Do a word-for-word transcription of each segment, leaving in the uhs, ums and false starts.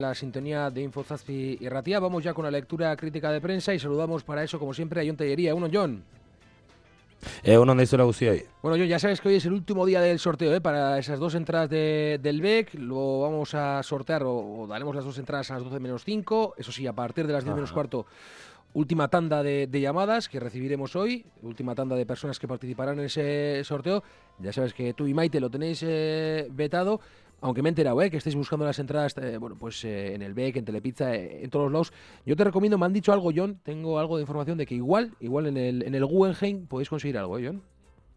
La sintonía de Infozazpi y Ratia. Vamos ya con la lectura crítica de prensa y saludamos para eso, como siempre, a Jon Tellería. Uno, Jon. Eh, uno donde la guzti hoy. Bueno, Jon, ya sabes que hoy es el último día del sorteo, ¿eh? Para esas dos entradas de, del B E C. Lo vamos a sortear o, o daremos las dos entradas a las doce menos cinco. Eso sí, a partir de las diez menos cuarto, última tanda de, de llamadas que recibiremos hoy. Última tanda de personas que participarán en ese sorteo. Ya sabes que tú y Maite lo tenéis eh, vetado. Aunque me he enterado, ¿eh? Que estáis buscando las entradas, eh, bueno, pues eh, en el B E C, en Telepizza, eh, en todos los lados. Yo te recomiendo, me han dicho algo, Jon, tengo algo de información de que igual, igual en el, en el Guggenheim podéis conseguir algo, ¿eh, Jon?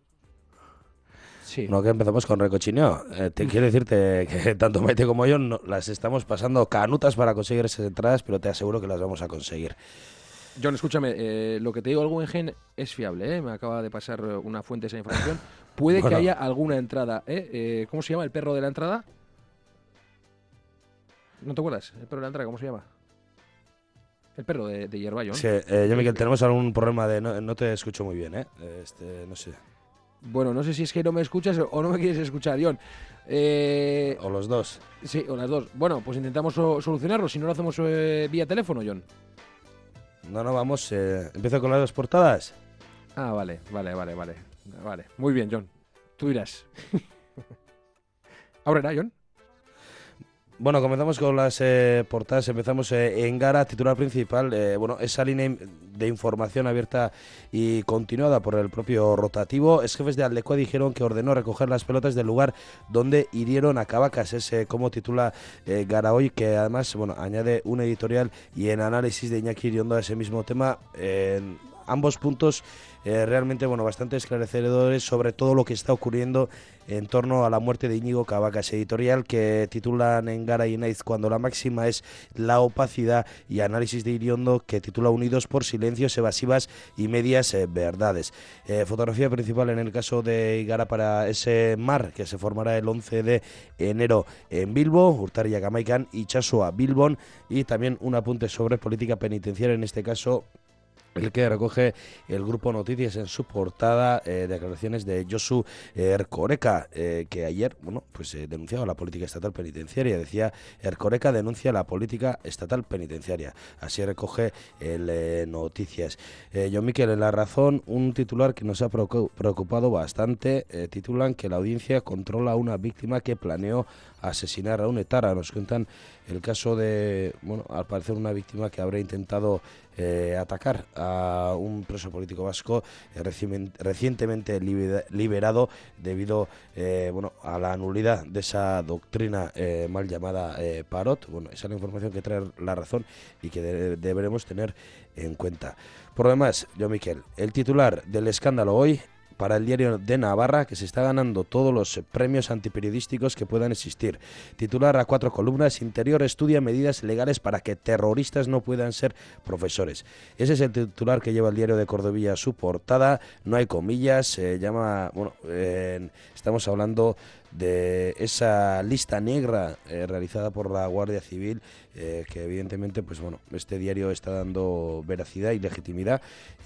Sí. No, que empezamos con recochineo. Eh, te quiero decirte que tanto Maite como yo no, las estamos pasando canutas para conseguir esas entradas, pero te aseguro que las vamos a conseguir. Jon, escúchame, eh, lo que te digo, el Guggenheim es fiable, ¿eh? Me acaba de pasar una fuente esa información. Puede bueno. que haya alguna entrada, ¿eh? ¿eh? ¿Cómo se llama el perro de la entrada? ¿No te acuerdas? ¿El perro de la entrada cómo se llama? El perro de, de Hierba, Jon. Sí, eh, yo, Miguel, tenemos algún problema de... No, no te escucho muy bien, ¿eh? Este, no sé. Bueno, no sé si es que no me escuchas o no me quieres escuchar, Jon. Eh... O los dos. Sí, o las dos. Bueno, pues intentamos so- solucionarlo. Si no lo hacemos eh, vía teléfono, Jon. No, no, vamos. Eh, empiezo con las dos portadas. Ah, vale, vale, vale, vale. Vale, muy bien, Jon. Tú dirás. ¿Ahora, Jon? Bueno, comenzamos con las eh, portadas. Empezamos eh, en Gara, titular principal. Eh, bueno, esa línea de información abierta y continuada por el propio rotativo. Ex jefes de Aldecoa dijeron que ordenó recoger las pelotas del lugar donde hirieron a Cabacas. Es eh, como titula eh, Gara hoy, que además, bueno, añade un editorial y en análisis de Iñaki Iriondo a ese mismo tema. Eh, ambos puntos eh, realmente, bueno, bastante esclarecedores sobre todo lo que está ocurriendo en torno a la muerte de Íñigo Cabacas. Editorial que titulan en Gara y Naiz cuando la máxima es la opacidad, y análisis de Iriondo que titula Unidos por silencios, evasivas y medias eh, verdades. Eh, fotografía principal en el caso de Gara para ese mar que se formará el once de enero en Bilbo, Urtarria Gamaican y Chasua Bilbon, y también un apunte sobre política penitenciaria, en este caso el que recoge el Grupo Noticias en su portada, eh, declaraciones de Josu Erkoreka, eh, que ayer, bueno, pues eh, denunciaba la política estatal penitenciaria. Decía, Erkoreka denuncia la política estatal penitenciaria. Así recoge el eh, Noticias. Eh, Jon Miquel, en La Razón, un titular que nos ha preocupado bastante. Eh, titulan que la audiencia controla a una víctima que planeó asesinar a un etara. Nos cuentan el caso de, bueno, al parecer una víctima que habría intentado eh, atacar a un preso político vasco eh, reci- recientemente liber- liberado debido eh, bueno, a la nulidad de esa doctrina eh, mal llamada eh, Parot. Bueno, esa es la información que trae La Razón y que de- deberemos tener en cuenta. Por lo demás, Jon Miquel, el titular del escándalo hoy para el Diario de Navarra, que se está ganando todos los premios antiperiodísticos que puedan existir. Titular a cuatro columnas: Interior estudia medidas legales para que terroristas no puedan ser profesores. Ese es el titular que lleva el Diario de Cordovilla a su portada. No hay comillas, se llama, bueno, eh, estamos hablando de esa lista negra eh, realizada por la Guardia Civil, eh, que evidentemente, pues bueno, este diario está dando veracidad y legitimidad,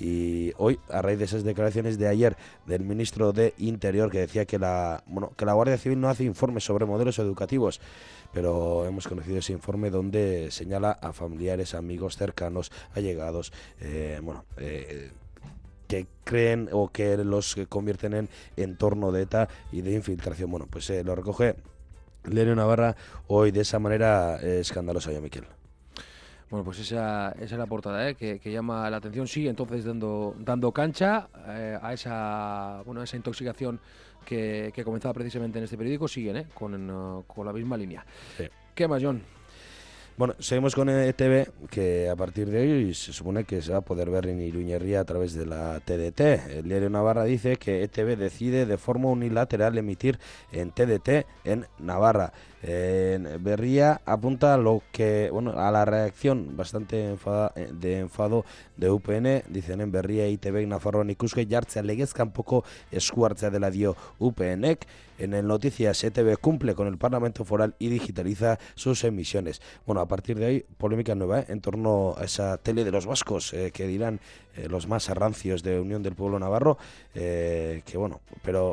y hoy, a raíz de esas declaraciones de ayer del ministro de Interior, que decía que la, bueno, que la Guardia Civil no hace informes sobre modelos educativos, pero hemos conocido ese informe donde señala a familiares, amigos cercanos, allegados, eh, bueno, eh, que creen o que los convierten en entorno de ETA y de infiltración. Bueno, pues eh, lo recoge el Diario Navarra hoy de esa manera eh, escandalosa, ya, Miquel. Bueno, pues esa, esa es la portada, ¿eh? que, que llama la atención. Sigue entonces dando dando cancha eh, a esa bueno a esa intoxicación que, que comenzaba precisamente en este periódico. Siguen ¿eh? con, uh, con la misma línea. Sí. ¿Qué más, Jon? Bueno, seguimos con E T V, que a partir de hoy se supone que se va a poder ver en Iruñerría a través de la T D T. El Diario Navarra dice que E T V decide de forma unilateral emitir en T D T en Navarra. En Berría apunta lo que, bueno, a la reacción bastante enfada, de enfado de U P N. Dicen en Berría, I T V, Nafarroan ikuske jartzea legez kanpoko esku hartzea dela dio U P Nek. En el Noticias, E T V cumple con el Parlamento Foral y digitaliza sus emisiones. Bueno, a partir de ahí, polémica nueva ¿eh? en torno a esa tele de los vascos, eh, que dirán eh, los más rancios de Unión del Pueblo Navarro, eh, que bueno, pero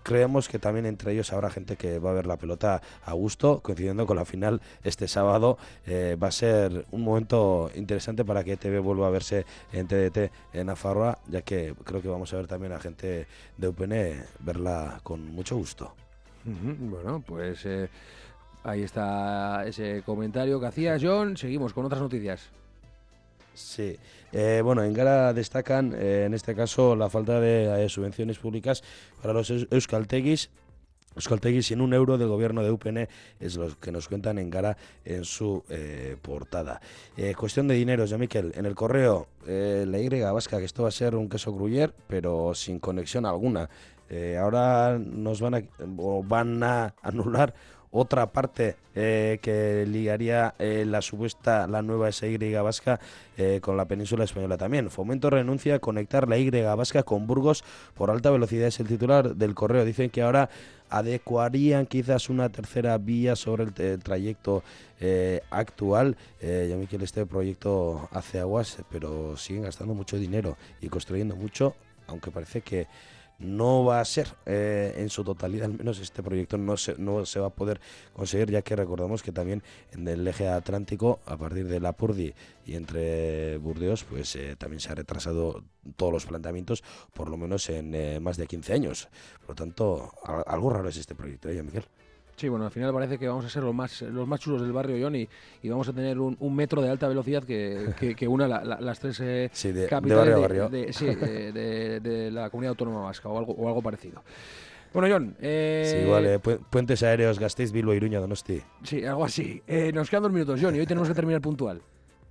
creemos que también entre ellos habrá gente que va a ver la pelota a gusto, coincidiendo con la final este sábado. Eh, va a ser un momento interesante para que E T V vuelva a verse en T D T en Nafarroa, ya que creo que vamos a ver también a gente de U P N verla con mucho gusto. Uh-huh. Bueno, pues eh, ahí está ese comentario que hacías, John. Seguimos con otras noticias. Sí, eh, bueno, en Gara destacan eh, en este caso la falta de eh, subvenciones públicas para los eus- euskaltegis. Euskaltegis sin un euro del gobierno de U P N es lo que nos cuentan en Gara en su eh, portada. Eh, cuestión de dineros, ya Miquel, en el correo eh, la Y vasca, que esto va a ser un queso gruyère, pero sin conexión alguna. Eh, ahora nos van a, o van a anular otra parte eh, que ligaría eh, la supuesta, la nueva S Y vasca eh, con la península española también. Fomento renuncia a conectar la Y vasca con Burgos por alta velocidad, es el titular del correo. Dicen que ahora adecuarían quizás una tercera vía sobre el, el trayecto eh, actual. Eh, ya me quiere este proyecto hace aguas, pero siguen gastando mucho dinero y construyendo mucho, aunque parece que no va a ser eh, en su totalidad, al menos este proyecto no se, no se va a poder conseguir, ya que recordamos que también en el eje atlántico, a partir de Lapurdi y entre Burdeos, pues eh, también se ha retrasado todos los planteamientos, por lo menos en eh, más de quince años. Por lo tanto, a, algo raro es este proyecto, ¿eh, Miguel? Sí, bueno, al final parece que vamos a ser los más los más chulos del barrio, John, y, y vamos a tener un, un metro de alta velocidad que, que, que una la, la, las tres eh, sí, de, capitales de barrio de, a barrio. De, de, sí, de, de, de la comunidad autónoma vasca o algo, o algo parecido. Bueno, John... Eh... Sí, vale, pu puentes aéreos, Gasteiz, Bilbo, Iruña, Donosti. Sí, algo así. Eh, nos quedan dos minutos, John, y hoy tenemos que terminar puntual.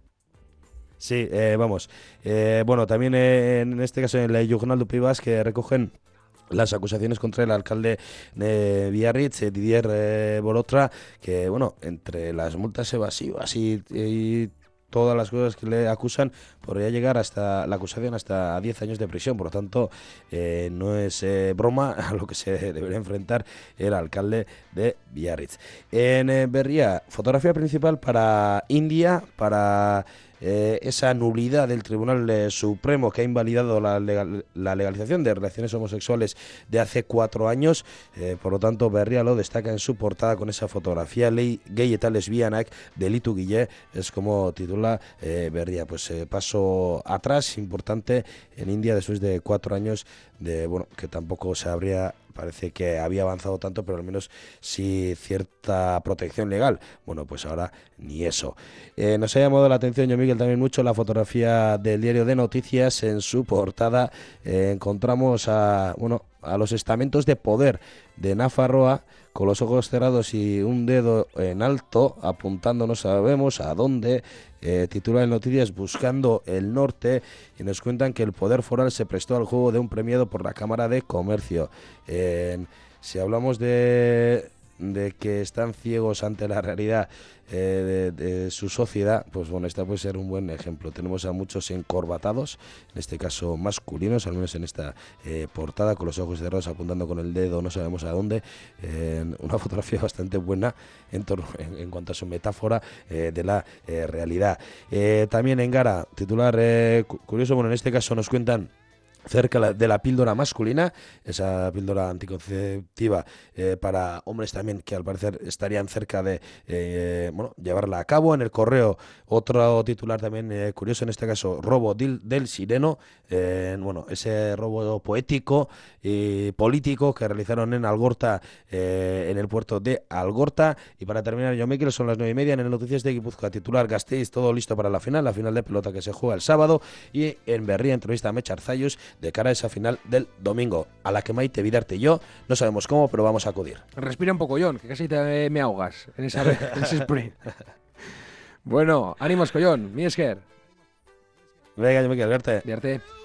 Sí, eh, vamos. Eh, bueno, también eh, en este caso en la Jornal de Privas, que recogen las acusaciones contra el alcalde de Biarritz, Didier eh, Bolotra, que, bueno, entre las multas evasivas y, y todas las cosas que le acusan, podría llegar hasta la acusación hasta diez años de prisión. Por lo tanto, eh, no es eh, broma a lo que se debería enfrentar el alcalde de Biarritz. En eh, Berria, fotografía principal para India, para... Eh, esa nulidad del Tribunal eh, Supremo que ha invalidado la, legal, la legalización de relaciones homosexuales de hace cuatro años. Eh, por lo tanto, Berria lo destaca en su portada con esa fotografía. Ley gay eta lesbianak delitu gile, es como titula eh, Berria. Pues eh, paso atrás importante en India después de cuatro años de, bueno, que tampoco se habría... Parece que había avanzado tanto, pero al menos sí cierta protección legal. Bueno, pues ahora ni eso. Eh, nos ha llamado la atención, yo Miguel, también mucho la fotografía del diario de noticias. En su portada eh, encontramos a, bueno, a los estamentos de poder de Nafarroa, con los ojos cerrados y un dedo en alto, apuntando no sabemos a dónde. Eh, titula en Noticias Buscando el Norte, y nos cuentan que el poder foral se prestó al juego de un premiado por la Cámara de Comercio. Eh, si hablamos de, de que están ciegos ante la realidad eh, de, de su sociedad, pues bueno, esta puede ser un buen ejemplo. Tenemos a muchos encorbatados, en este caso masculinos, al menos en esta eh, portada, con los ojos cerrados, apuntando con el dedo no sabemos a dónde. Eh, una fotografía bastante buena en, torno, en, en cuanto a su metáfora eh, de la eh, realidad. Eh, también en Gara, titular eh, curioso, bueno, en este caso nos cuentan cerca de la píldora masculina, esa píldora anticonceptiva eh, para hombres también, que al parecer estarían cerca de eh, bueno, llevarla a cabo. En el correo, otro titular también eh, curioso, en este caso, robo del, del sireno, eh, bueno, ese robo poético y político que realizaron en Algorta, eh, en el puerto de Algorta. Y para terminar, yo me quiero, son las nueve y media en el Noticias de Guipúzcoa, titular Gasteiz, todo listo para la final, la final de pelota que se juega el sábado, y en Berria entrevista a Mecha Arzayus de cara a esa final del domingo, a la que Maite Vidarte y yo no sabemos cómo, pero vamos a acudir. Respira un poco, John, que casi te, me ahogas en, esa, en ese sprint. Bueno, ánimos, collón, mi esker. Venga, yo me quiero verte. Vidarte.